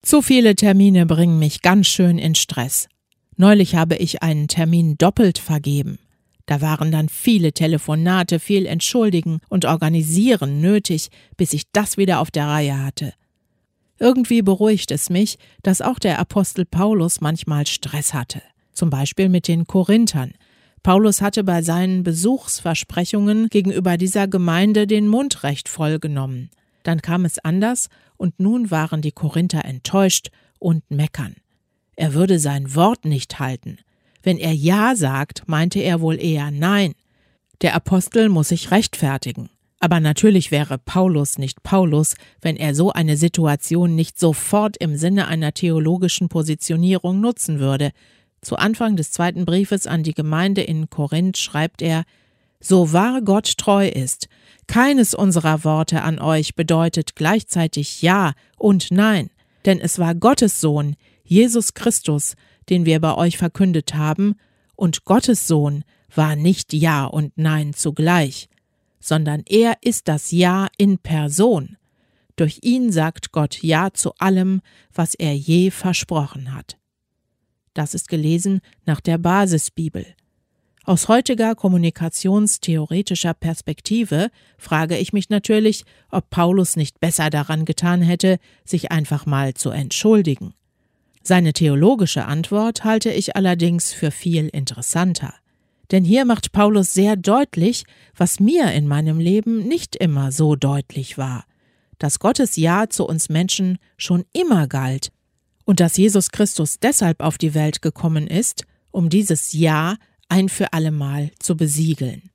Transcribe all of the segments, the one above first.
Zu viele Termine bringen mich ganz schön in Stress. Neulich habe ich einen Termin doppelt vergeben. Da waren dann viele Telefonate, viel Entschuldigen und Organisieren nötig, bis ich das wieder auf der Reihe hatte. Irgendwie beruhigt es mich, dass auch der Apostel Paulus manchmal Stress hatte. Zum Beispiel mit den Korinthern. Paulus hatte bei seinen Besuchsversprechungen gegenüber dieser Gemeinde den Mund recht voll genommen. Dann kam es anders und nun waren die Korinther enttäuscht und meckern. Er würde sein Wort nicht halten. Wenn er Ja sagt, meinte er wohl eher Nein. Der Apostel muss sich rechtfertigen. Aber natürlich wäre Paulus nicht Paulus, wenn er so eine Situation nicht sofort im Sinne einer theologischen Positionierung nutzen würde. Zu Anfang des 2. Briefes an die Gemeinde in Korinth schreibt er: So wahr Gott treu ist, keines unserer Worte an euch bedeutet gleichzeitig Ja und Nein, denn es war Gottes Sohn, Jesus Christus, den wir bei euch verkündet haben, und Gottes Sohn war nicht Ja und Nein zugleich, sondern er ist das Ja in Person. Durch ihn sagt Gott Ja zu allem, was er je versprochen hat. Das ist gelesen nach der Basisbibel. Aus heutiger kommunikationstheoretischer Perspektive frage ich mich natürlich, ob Paulus nicht besser daran getan hätte, sich einfach mal zu entschuldigen. Seine theologische Antwort halte ich allerdings für viel interessanter. Denn hier macht Paulus sehr deutlich, was mir in meinem Leben nicht immer so deutlich war, dass Gottes Ja zu uns Menschen schon immer galt und dass Jesus Christus deshalb auf die Welt gekommen ist, um dieses Ja ein für allemal zu besiegeln.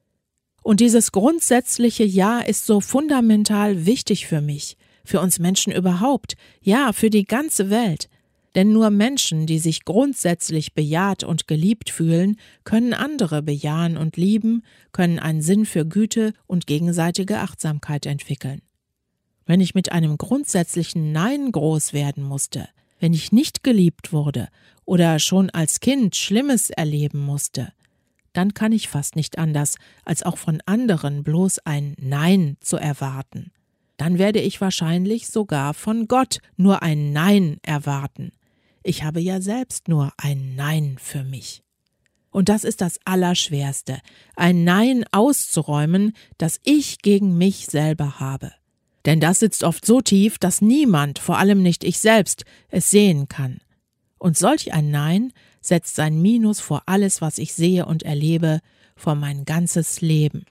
Und dieses grundsätzliche Ja ist so fundamental wichtig für mich, für uns Menschen überhaupt, ja, für die ganze Welt. Denn nur Menschen, die sich grundsätzlich bejaht und geliebt fühlen, können andere bejahen und lieben, können einen Sinn für Güte und gegenseitige Achtsamkeit entwickeln. Wenn ich mit einem grundsätzlichen Nein groß werden musste, wenn ich nicht geliebt wurde oder schon als Kind Schlimmes erleben musste, dann kann ich fast nicht anders, als auch von anderen bloß ein Nein zu erwarten. Dann werde ich wahrscheinlich sogar von Gott nur ein Nein erwarten. Ich habe ja selbst nur ein Nein für mich. Und das ist das Allerschwerste, ein Nein auszuräumen, das ich gegen mich selber habe. Denn das sitzt oft so tief, dass niemand, vor allem nicht ich selbst, es sehen kann. Und solch ein Nein setzt sein Minus vor alles, was ich sehe und erlebe, vor mein ganzes Leben.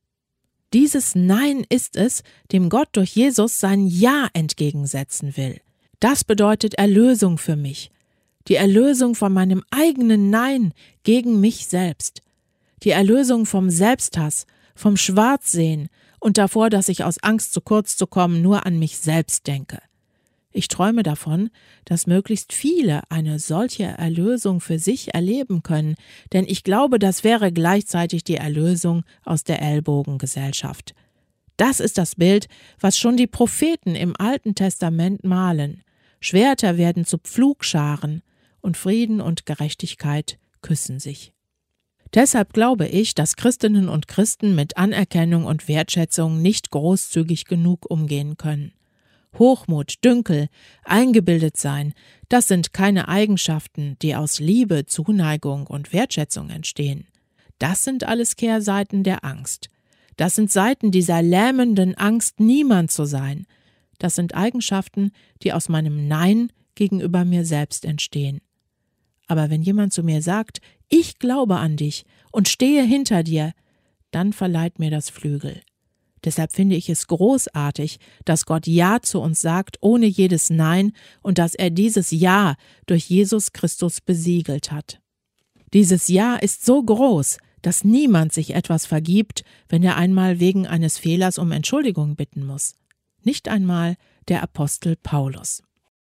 Dieses Nein ist es, dem Gott durch Jesus sein Ja entgegensetzen will. Das bedeutet Erlösung für mich. Die Erlösung von meinem eigenen Nein gegen mich selbst. Die Erlösung vom Selbsthass, vom Schwarzsehen und davor, dass ich aus Angst, zu kurz zu kommen, nur an mich selbst denke. Ich träume davon, dass möglichst viele eine solche Erlösung für sich erleben können, denn ich glaube, das wäre gleichzeitig die Erlösung aus der Ellbogengesellschaft. Das ist das Bild, was schon die Propheten im Alten Testament malen. Schwerter werden zu Pflugscharen und Frieden und Gerechtigkeit küssen sich. Deshalb glaube ich, dass Christinnen und Christen mit Anerkennung und Wertschätzung nicht großzügig genug umgehen können. Hochmut, Dünkel, eingebildet sein, das sind keine Eigenschaften, die aus Liebe, Zuneigung und Wertschätzung entstehen. Das sind alles Kehrseiten der Angst. Das sind Seiten dieser lähmenden Angst, niemand zu sein. Das sind Eigenschaften, die aus meinem Nein gegenüber mir selbst entstehen. Aber wenn jemand zu mir sagt, ich glaube an dich und stehe hinter dir, dann verleiht mir das Flügel. Deshalb finde ich es großartig, dass Gott Ja zu uns sagt, ohne jedes Nein, und dass er dieses Ja durch Jesus Christus besiegelt hat. Dieses Ja ist so groß, dass niemand sich etwas vergibt, wenn er einmal wegen eines Fehlers um Entschuldigung bitten muss. Nicht einmal der Apostel Paulus.